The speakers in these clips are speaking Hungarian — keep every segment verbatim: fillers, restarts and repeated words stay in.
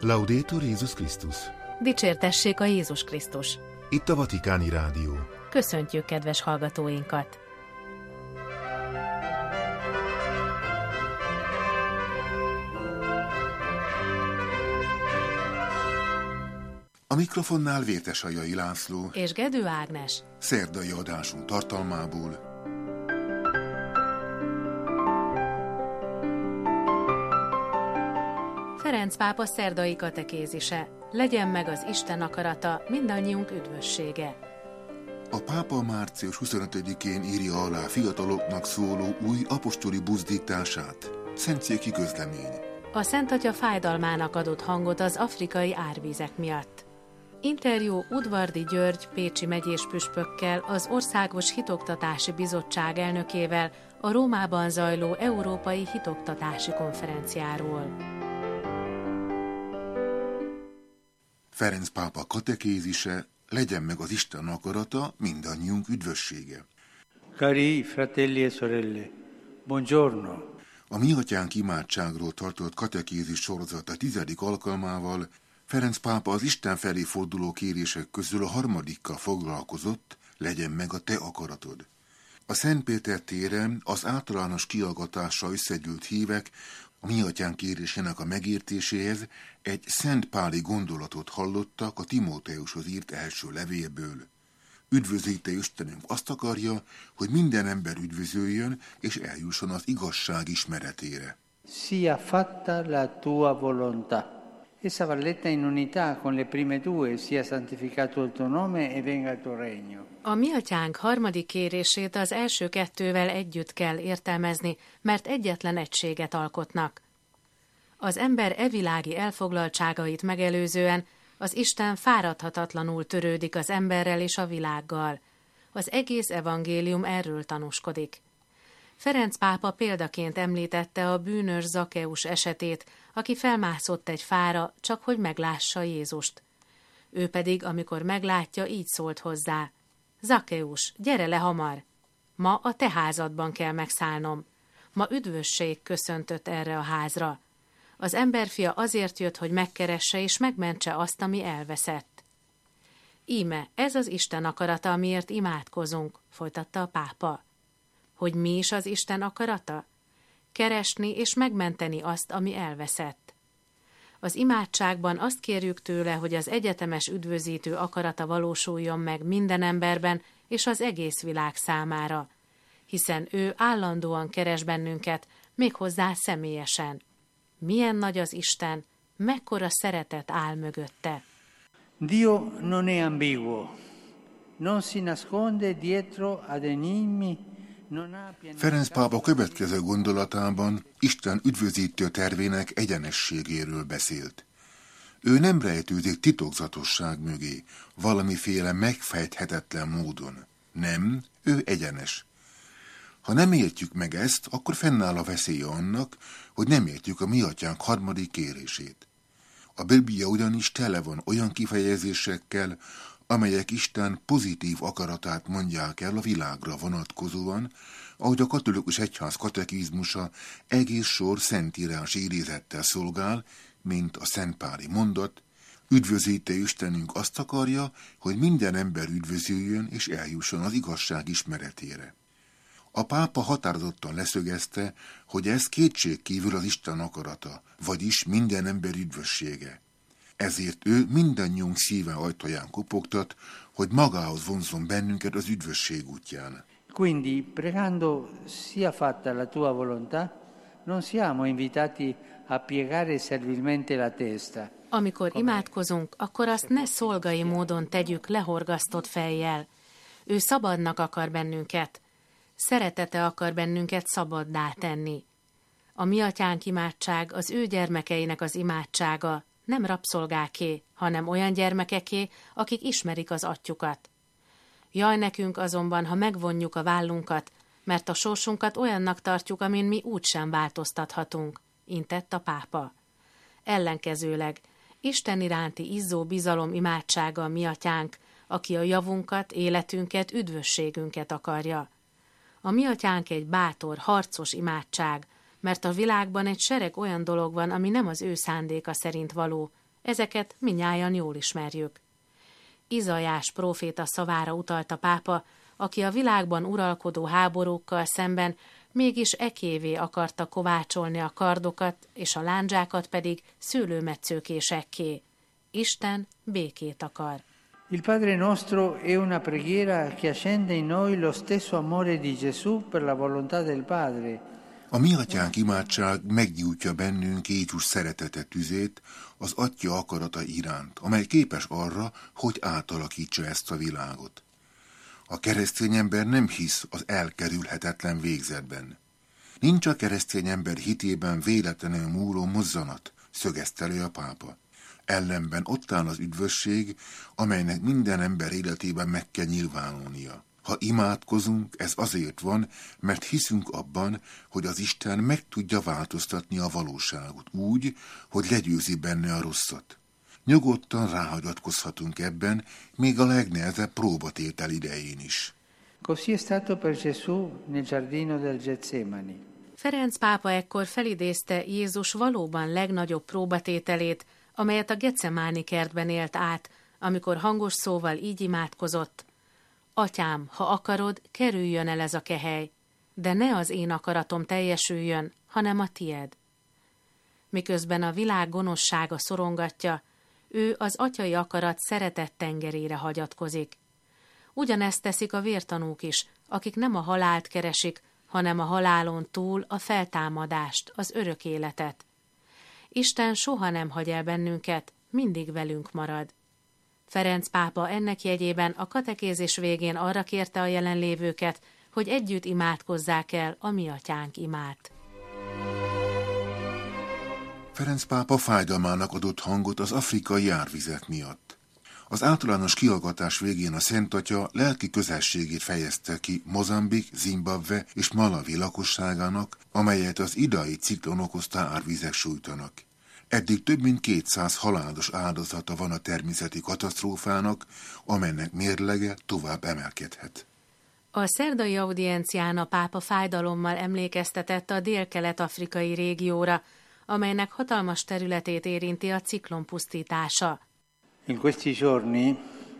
Laudetur Jézus Krisztus. Dicsértessék a Jézus Krisztus. Itt a Vatikáni Rádió. Köszöntjük kedves hallgatóinkat. A mikrofonnál Vértesajai László és Gedő Ágnes. Szerdai adásunk tartalmából. Ferenc pápa szerdai katekézise. Legyen meg az Isten akarata, mindannyiunk üdvössége. A pápa március huszonötödikén írja alá fiataloknak szóló új apostoli buzdítását. Szentszéki közlemény. A Szent Atya fájdalmának adott hangot az afrikai árvízek miatt. Interjú Udvardi György pécsi megyés püspökkel, az Országos Hitoktatási Bizottság elnökével a Rómában zajló Európai Hitoktatási Konferenciáról. Ferenc pápa katekézise, legyen meg az Isten akarata, mindannyiunk üdvössége. Cari fratelli e sorelle, buongiorno. A Mi Atyánk imádságról tartott katekézis sorozat a tizedik alkalmával Ferenc pápa az Isten felé forduló kérések közül a harmadikkal foglalkozott, legyen meg a te akaratod. A Szent Péter téren az általános kiallgatásra összegyűlt hívek a Mi Atyánk kérésének a megértéséhez egy szentpáli gondolatot hallottak a Timóteushoz írt első levélből. Üdvözítő Istenünk azt akarja, hogy minden ember üdvözöljön és eljusson az igazság ismeretére. Sia fatta la tua volontà. Essa va letta in unità con le prime due, sia santificato il tuo nome e venga il tuo regno. A Mi Atyánk harmadik kérését az első kettővel együtt kell értelmezni, mert egyetlen egységet alkotnak. Az ember evilági elfoglaltságait megelőzően az Isten fáradhatatlanul törődik az emberrel és a világgal. Az egész evangélium erről tanúskodik. Ferenc pápa példaként említette a bűnös Zakkeus esetét, aki felmászott egy fára, csak hogy meglássa Jézust. Ő pedig, amikor meglátja, így szólt hozzá: Zakkeus, gyere le hamar! Ma a te házadban kell megszállnom. Ma üdvösség köszöntött erre a házra. Az emberfia azért jött, hogy megkeresse és megmentse azt, ami elveszett. Íme, ez az Isten akarata, amiért imádkozunk, folytatta a pápa. Hogy mi is az Isten akarata? Keresni és megmenteni azt, ami elveszett. Az imádságban azt kérjük tőle, hogy az egyetemes üdvözítő akarata valósuljon meg minden emberben és az egész világ számára, hiszen ő állandóan keres bennünket, méghozzá személyesen. Milyen nagy az Isten, mekkora szeretet áll mögötte. Dio non è ambiguo, non si nasconde dietro ad enigmi. Ferenc pápa következő gondolatában Isten üdvözítő tervének egyenességéről beszélt. Ő nem rejtőzik titokzatosság mögé, valamiféle megfejthetetlen módon. Nem, ő egyenes. Ha nem értjük meg ezt, akkor fennáll a veszélye annak, hogy nem értjük a Mi Atyánk harmadik kérését. A Biblia ugyanis tele van olyan kifejezésekkel, amelyek Isten pozitív akaratát mondják el a világra vonatkozóan, ahogy a katolikus egyház katekizmusa egész sor szentírás idézettel szolgál, mint a szentpáli mondat: üdvözítő Istenünk azt akarja, hogy minden ember üdvözüljön és eljusson az igazság ismeretére. A pápa határozottan leszögezte, hogy ez kétségkívül az Isten akarata, vagyis minden ember üdvössége. Ezért ő mindannyiunk szíve ajtaján kopogtat, hogy magához vonzzon bennünket az üdvösség útján. Quindi, pregando sia fatta la tua volontà, non siamo invitati a piegare servilmente la testa. Amikor imádkozunk, akkor azt ne szolgai módon tegyük lehorgasztott fejjel. Ő szabadnak akar bennünket. Szeretete akar bennünket szabaddá tenni. A Mi Atyánk imádság az ő gyermekeinek az imádsága, nem rabszolgáké, hanem olyan gyermekeké, akik ismerik az atyukat. Jaj nekünk azonban, ha megvonjuk a vállunkat, mert a sorsunkat olyannak tartjuk, amin mi úgysem változtathatunk, intett a pápa. Ellenkezőleg, Isten iránti izzó bizalom imádsága a Mi Atyánk, aki a javunkat, életünket, üdvösségünket akarja. A Mi Atyánk egy bátor, harcos imádság, mert a világban egy sereg olyan dolog van, ami nem az ő szándéka szerint való, Ezeket mindnyájan jól ismerjük. Izaiás próféta szavára utalt a pápa, aki a világban uralkodó háborúkkal szemben mégis ekévé akarta kovácsolni a kardokat, és a lándzsákat pedig szőlőmetszőkésekké. Isten békét akar. Il Padre nostro è una preghiera che accende in noi lo stesso amore di Gesù per la volontà del Padre. A mi atyánk imádság meggyújtja bennünk Jézus szeretete tüzét az Atya akarata iránt, amely képes arra, hogy átalakítsa ezt a világot. A keresztény ember nem hisz az elkerülhetetlen végzetben. Nincs a keresztény ember hitében véletlenül múló mozzanat, szögezte le a pápa. Ellenben ott áll az üdvösség, amelynek minden ember életében meg kell nyilvánulnia. Ha imádkozunk, ez azért van, mert hiszünk abban, hogy az Isten meg tudja változtatni a valóságot úgy, hogy legyőzi benne a rosszat. Nyugodtan ráhagyatkozhatunk ebben, még a legnehezebb próbatétel idején is. Così è stato per Gesù nel giardino del Getsemani. Ferenc pápa ekkor felidézte Jézus valóban legnagyobb próbatételét, amelyet a Getsemáni kertben élt át, amikor hangos szóval így imádkozott: Atyám, ha akarod, kerüljön el ez a kehely, de ne az én akaratom teljesüljön, hanem a tied. Miközben a világ gonoszsága szorongatja, ő az atyai akarat szeretett tengerére hagyatkozik. Ugyanezt teszik a vértanúk is, akik nem a halált keresik, hanem a halálon túl a feltámadást, az örök életet. Isten soha nem hagy el bennünket, mindig velünk marad. Ferenc pápa ennek jegyében a katekézis végén arra kérte a jelenlévőket, hogy együtt imádkozzák el a mi atyánk imát. Ferenc pápa fájdalmának adott hangot az afrikai árvizek miatt. Az általános kihallgatás végén a Szent Atya lelki közelségét fejezte ki Mozambik, Zimbabwe és Malawi lakosságának, amelyet az idai ciklon okozta árvizek sújtanak. Eddig több mint kétszáz halálos áldozata van a természeti katasztrófának, amelynek mérlege tovább emelkedhet. A szerdai audiencián a pápa fájdalommal emlékeztetett a dél-kelet-afrikai régióra, amelynek hatalmas területét érinti a ciklon pusztítása. In questi giorni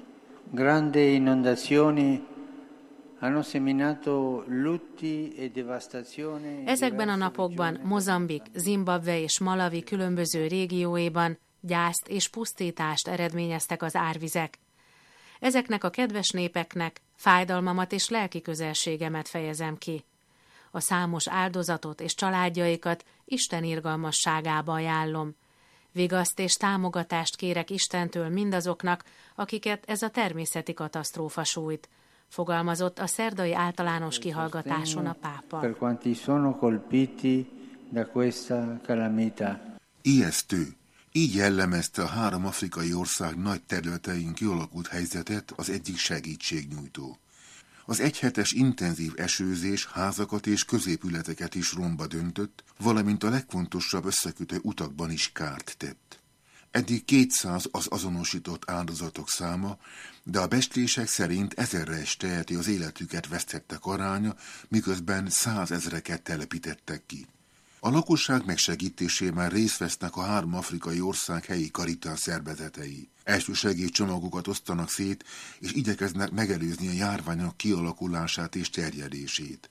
grandi inondazioni hanno seminato lutti e devastazione. Ezekben a napokban Mozambik, Zimbabwe és Malawi különböző régióiban gyászt és pusztítást eredményeztek az árvizek. Ezeknek a kedves népeknek fájdalmamat és lelki közelségemet fejezem ki. A számos áldozatot és családjaikat Isten irgalmasságába ajánlom. Vigaszt és támogatást kérek Istentől mindazoknak, akiket ez a természeti katasztrófa sújt, fogalmazott a szerdai általános kihallgatáson a pápa. Per quanti sono colpiti da questa calamità. Ijesztő. Így jellemezte a három afrikai ország nagy területein kialakult helyzetet az egyik segítségnyújtó. Az egyhetes intenzív esőzés házakat és középületeket is romba döntött, valamint a legfontosabb összekötő utakban is kárt tett. Eddig kétszáz az azonosított áldozatok száma, de a becslések szerint ezerre is teheti az életüket vesztettek aránya, miközben százezreket telepítettek ki. A lakosság megsegítésében részt vesznek a három afrikai ország helyi karitás szervezetei. Elsősegélycsomagokat osztanak szét, és igyekeznek megelőzni a járványok kialakulását és terjedését.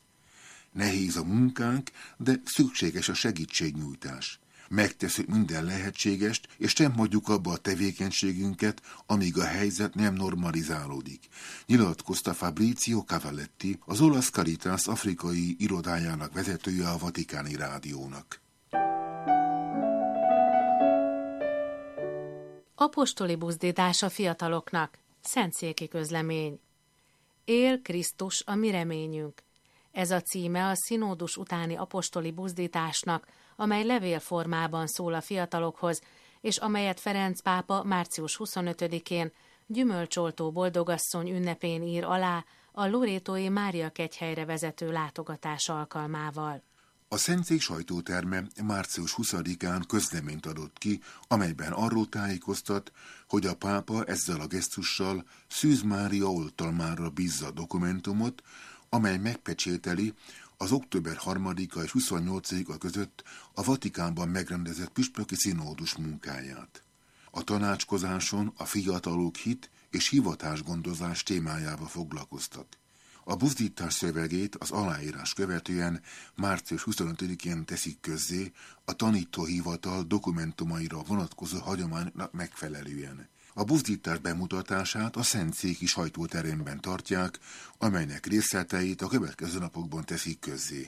Nehéz a munkánk, de szükséges a segítségnyújtás. Megtesszük minden lehetségest, és nem hagyjuk abba a tevékenységünket, amíg a helyzet nem normalizálódik, nyilatkozta Fabrizio Cavalletti, az olasz Caritas afrikai irodájának vezetője a Vatikáni Rádiónak. Apostoli buzdítás a fiataloknak. Szentszéki közlemény. Él Krisztus a mi reményünk. Ez a címe a színódus utáni apostoli buzdításnak, amely levélformában szól a fiatalokhoz, és amelyet Ferenc pápa március huszonötödikén gyümölcsoltó boldogasszony ünnepén ír alá a lorétói Mária kegyhelyre vezető látogatás alkalmával. A Szentszék sajtóterme március huszadikán közleményt adott ki, amelyben arról tájékoztat, hogy a pápa ezzel a gesztussal Szűz Mária oltalmára bízza a dokumentumot, amely megpecsételi az október harmadika és huszonnyolcadika között a Vatikánban megrendezett püspöki színódus munkáját. A tanácskozáson a fiatalok hit és hivatásgondozás témájába foglalkoztak. A buzdítás szövegét az aláírás követően március huszonötödikén teszik közzé a tanítóhivatal dokumentumaira vonatkozó hagyománynak megfelelően. A buzdítás bemutatását a Szentszéki sajtóteremben tartják, amelynek részleteit a következő napokban teszik közzé.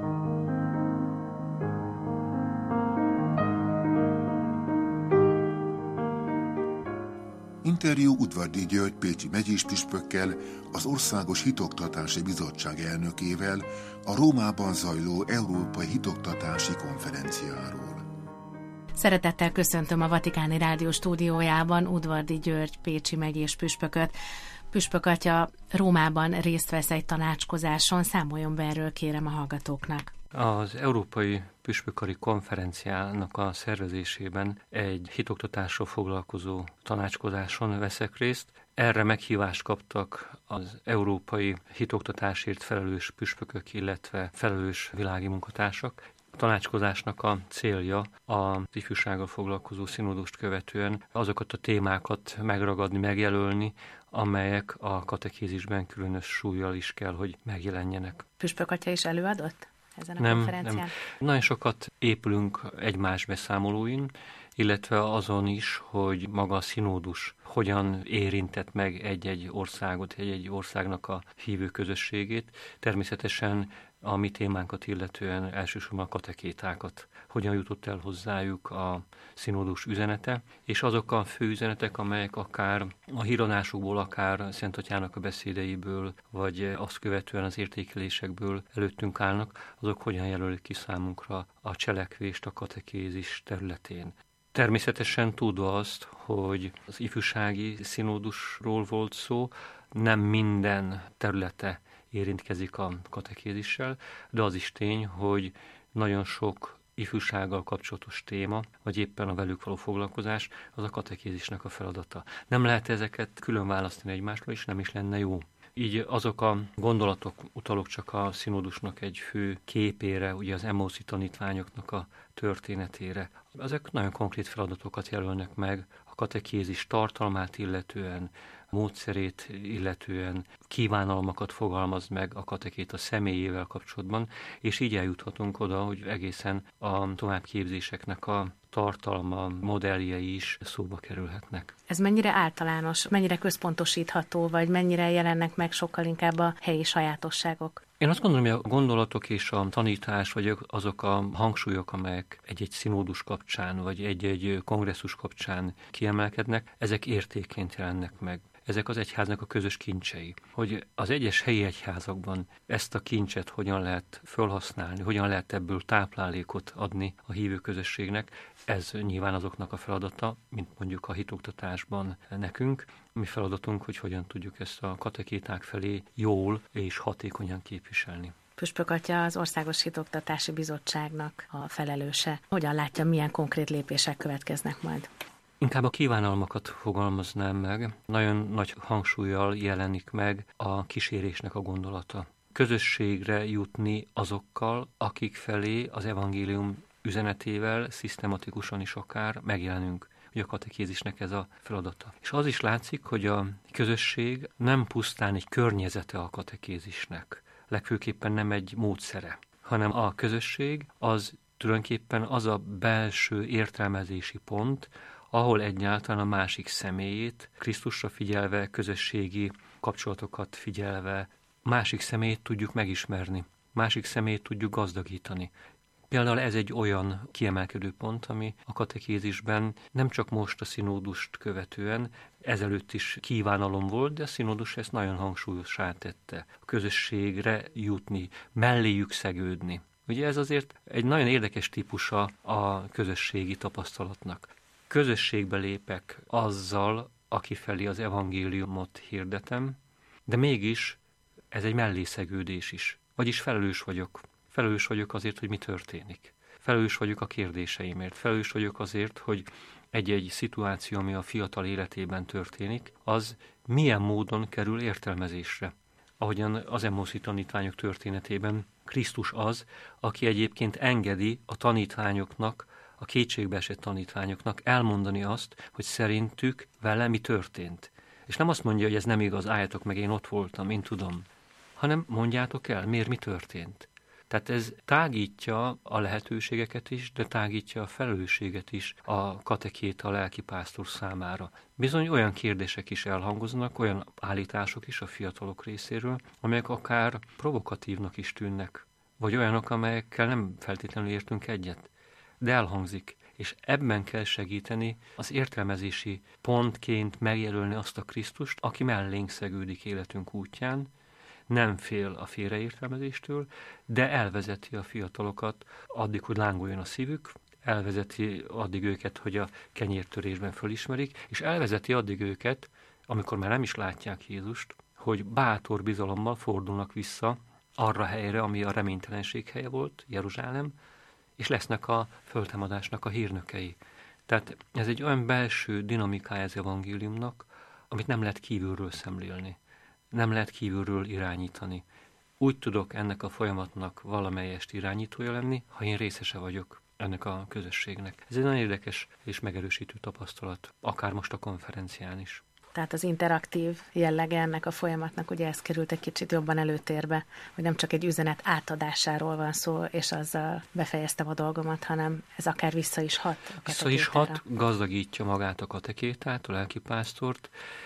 Interjú Udvardy György pécsi megyéspüspökkel, az Országos Hitoktatási Bizottság elnökével a Rómában zajló Európai Hitoktatási Konferenciáról. Szeretettel köszöntöm a Vatikáni Rádió stúdiójában Udvardy György pécsi megyéspüspököt. Püspök atya Rómában részt vesz egy tanácskozáson, számoljon be erről, kérem, a hallgatóknak. Az Európai Püspökkari Konferenciának a szervezésében egy hitoktatásról foglalkozó tanácskozáson veszek részt. Erre meghívást kaptak az európai hitoktatásért felelős püspökök, illetve felelős világi munkatársak. A tanácskozásnak a célja az ifjúsággal foglalkozó színódust követően azokat a témákat megragadni, megjelölni, amelyek a katekézisben különös súllyal is kell, hogy megjelenjenek. Püspök atya is előadott ezen a nem, konferencián? Nem. Nagyon sokat épülünk egymás beszámolóin, illetve azon is, hogy maga a színódus hogyan érintett meg egy-egy országot, egy-egy országnak a hívő közösségét. Természetesen a mi témánkat illetően elsősorban a katekétákat, hogyan jutott el hozzájuk a színódus üzenete, és azok a fő üzenetek, amelyek akár a híradásokból, akár Szent Atyának a beszédeiből, vagy azt követően az értékelésekből előttünk állnak, azok hogyan jelölik ki számunkra a cselekvést a katekézis területén. Természetesen tudva azt, hogy az ifjúsági színódusról volt szó, nem minden területe érintkezik a katekézissel, de az is tény, hogy nagyon sok ifjúsággal kapcsolatos téma, vagy éppen a velük való foglalkozás, az a katekézisnek a feladata. Nem lehet ezeket külön választani egymásról, és nem is lenne jó. Így azok a gondolatok, utalok csak a színódusnak egy fő képére, ugye az Emmausi tanítványoknak a történetére. Ezek nagyon konkrét feladatokat jelölnek meg a katekézis tartalmát illetően, módszerét illetően, kívánalmakat fogalmaz meg a katekéta személyével kapcsolatban, és így eljuthatunk oda, hogy egészen a továbbképzéseknek a tartalma, modelljei is szóba kerülhetnek. Ez mennyire általános, mennyire központosítható, vagy mennyire jelennek meg sokkal inkább a helyi sajátosságok? Én azt gondolom, hogy a gondolatok és a tanítás, vagy azok a hangsúlyok, amelyek egy-egy színódus kapcsán, vagy egy-egy kongresszus kapcsán kiemelkednek, ezek értékként jelennek meg. Ezek az egyháznak a közös kincsei. Hogy az egyes helyi egyházakban ezt a kincset hogyan lehet felhasználni, hogyan lehet ebből táplálékot adni a hívő közösségnek, ez nyilván azoknak a feladata, mint mondjuk a hitoktatásban nekünk. Mi feladatunk, hogy hogyan tudjuk ezt a katekéták felé jól és hatékonyan képviselni. Püspök atya az Országos Hitoktatási Bizottságnak a felelőse. Hogyan látja, milyen konkrét lépések következnek majd? Inkább a kívánalmakat fogalmaznám meg. Nagyon nagy hangsúllyal jelenik meg a kísérésnek a gondolata. Közösségre jutni azokkal, akik felé az evangélium üzenetével szisztematikusan is akár megjelenünk. Ugye a katekézisnek ez a feladata. És az is látszik, hogy a közösség nem pusztán egy környezete a katekézisnek, legfőképpen nem egy módszere, hanem a közösség az tulajdonképpen az a belső értelmezési pont, ahol egyáltalán a másik személyét, Krisztusra figyelve, közösségi kapcsolatokat figyelve, másik személyét tudjuk megismerni, másik személyét tudjuk gazdagítani. Például ez egy olyan kiemelkedő pont, ami a katekézisben nem csak most a színódust követően, ezelőtt is kívánalom volt, de a színódus ezt nagyon hangsúlyossá tette. A közösségre jutni, melléjük szegődni. Ugye ez azért egy nagyon érdekes típusa a közösségi tapasztalatnak. Közösségbe lépek azzal, aki felé az evangéliumot hirdetem, de mégis ez egy mellészegődés is. Vagyis felelős vagyok. Felelős vagyok azért, hogy mi történik. Felelős vagyok a kérdéseimért. Felelős vagyok azért, hogy egy-egy szituáció, ami a fiatal életében történik, az milyen módon kerül értelmezésre. Ahogyan az Emmausi tanítványok történetében Krisztus az, aki egyébként engedi a tanítványoknak a kétségbeesett tanítványoknak elmondani azt, hogy szerintük vele mi történt. És nem azt mondja, hogy ez nem igaz, álljatok meg, én ott voltam, én tudom, hanem mondjátok el, miért mi történt. Tehát ez tágítja a lehetőségeket is, de tágítja a felelősséget is a katekéta, a lelkipásztor számára. Bizony olyan kérdések is elhangoznak, olyan állítások is a fiatalok részéről, amelyek akár provokatívnak is tűnnek, vagy olyanok, amelyekkel nem feltétlenül értünk egyet, de elhangzik. És ebben kell segíteni az értelmezési pontként megjelölni azt a Krisztust, aki mellénk szegődik életünk útján, nem fél a félreértelmezéstől, de elvezeti a fiatalokat addig, hogy lángoljon a szívük, elvezeti addig őket, hogy a kenyértörésben fölismerik, és elvezeti addig őket, amikor már nem is látják Jézust, hogy bátor bizalommal fordulnak vissza arra helyre, ami a reménytelenség helye volt, Jeruzsálem, és lesznek a föltámadásnak a hírnökei. Tehát ez egy olyan belső dinamikája az evangéliumnak, amit nem lehet kívülről szemlélni. Nem lehet kívülről irányítani. Úgy tudok ennek a folyamatnak valamelyest irányítója lenni, ha én részese vagyok ennek a közösségnek. Ez egy nagyon érdekes és megerősítő tapasztalat, akár most a konferencián is. Tehát az interaktív jellege ennek a folyamatnak ugye ez került egy kicsit jobban előtérbe, hogy nem csak egy üzenet átadásáról van szó, és azzal befejeztem a dolgomat, hanem ez akár vissza is hat a katekétára. Vissza is hat, gazdagítja magát a katekétát, a lelkipásztort,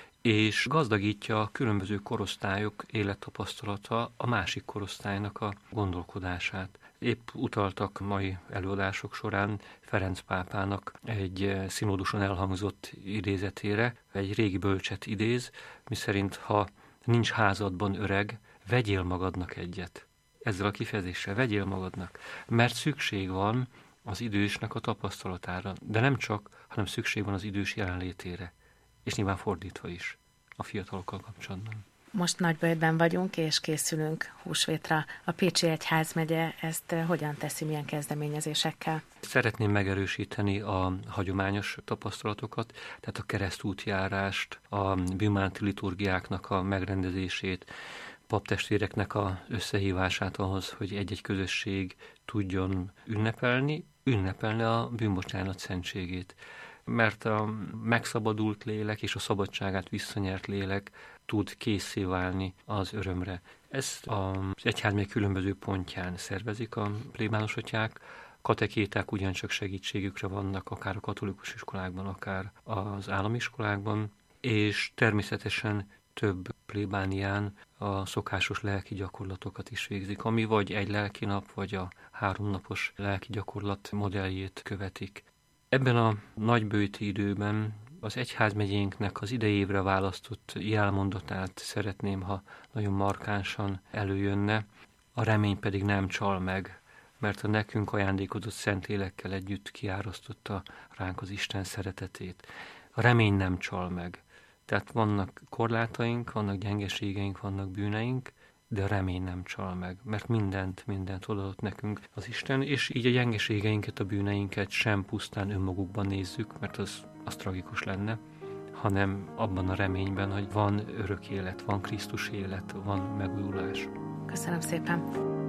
és gazdagítja a különböző korosztályok élettapasztalata a másik korosztálynak a gondolkodását. Épp utaltak mai előadások során Ferenc pápának egy színóduson elhangzott idézetére, egy régi bölcset idéz, miszerint ha nincs házadban öreg, vegyél magadnak egyet. Ezzel a kifejezéssel vegyél magadnak, mert szükség van az idősnek a tapasztalatára, de nem csak, hanem szükség van az idős jelenlétére. És nyilván fordítva is a fiatalokkal kapcsolatban. Most Nagyböjtben vagyunk, és készülünk húsvétra. A Pécsi Egyházmegye ezt hogyan teszi, milyen kezdeményezésekkel? Szeretném megerősíteni a hagyományos tapasztalatokat, tehát a keresztútjárást, a bűnbánati liturgiáknak a megrendezését, paptestvéreknek az összehívását ahhoz, hogy egy-egy közösség tudjon ünnepelni, ünnepelni a bűnbocsánat szentségét. Mert a megszabadult lélek és a szabadságát visszanyert lélek tud készé válni az örömre. Ezt az egyházmegye különböző pontján szervezik a plébánosatyák, katekéták ugyancsak segítségükre vannak, akár a katolikus iskolákban, akár az állami iskolákban, és természetesen több plébánián a szokásos lelki gyakorlatokat is végzik, ami vagy egy lelki nap, vagy a háromnapos lelki gyakorlat modelljét követik. Ebben a nagyböjti időben az egyházmegyénknek az idejévre választott jelmondatát szeretném, ha nagyon markánsan előjönne, a remény pedig nem csal meg, mert a nekünk ajándékozott Szentlélekkel együtt kiárasztotta ránk az Isten szeretetét. A remény nem csal meg. Tehát vannak korlátaink, vannak gyengeségeink, vannak bűneink, de a remény nem csal meg, mert mindent, mindent odaadott nekünk az Isten, és így a gyengeségeinket, a bűneinket sem pusztán önmagukban nézzük, mert az, az tragikus lenne, hanem abban a reményben, hogy van örök élet, van Krisztus élet, van megújulás. Köszönöm szépen!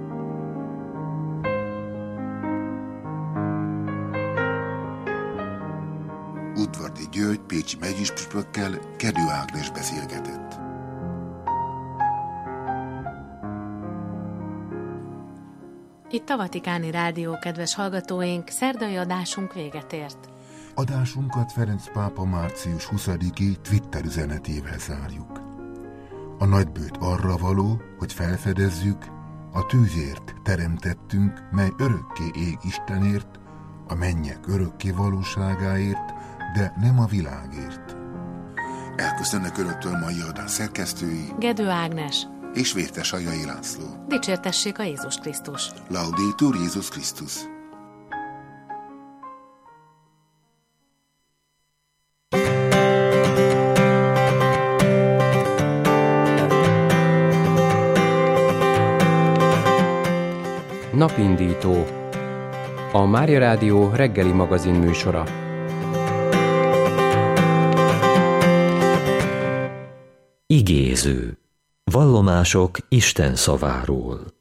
Udvardi György pécsi megyéspüspökkel Kedő Ágnes beszélgetett. Itt a Vatikáni Rádió, kedves hallgatóink, szerdai adásunk véget ért. Adásunkat Ferenc pápa március huszadiki Twitter üzenetével zárjuk. A nagybőt arra való, hogy felfedezzük, a tűzért teremtettünk, mely örökké ég Istenért, a mennyek örökké valóságáért, de nem a világért. Elköszönnek önöktől mai adás szerkesztői Gedő Ágnes és Vértes Ajai László. Dicsértessék a Jézus Krisztus! Laudetur Jézus Krisztus! Napindító. A Mária Rádió reggeli magazin műsora. Igéző. Vallomások Isten szaváról.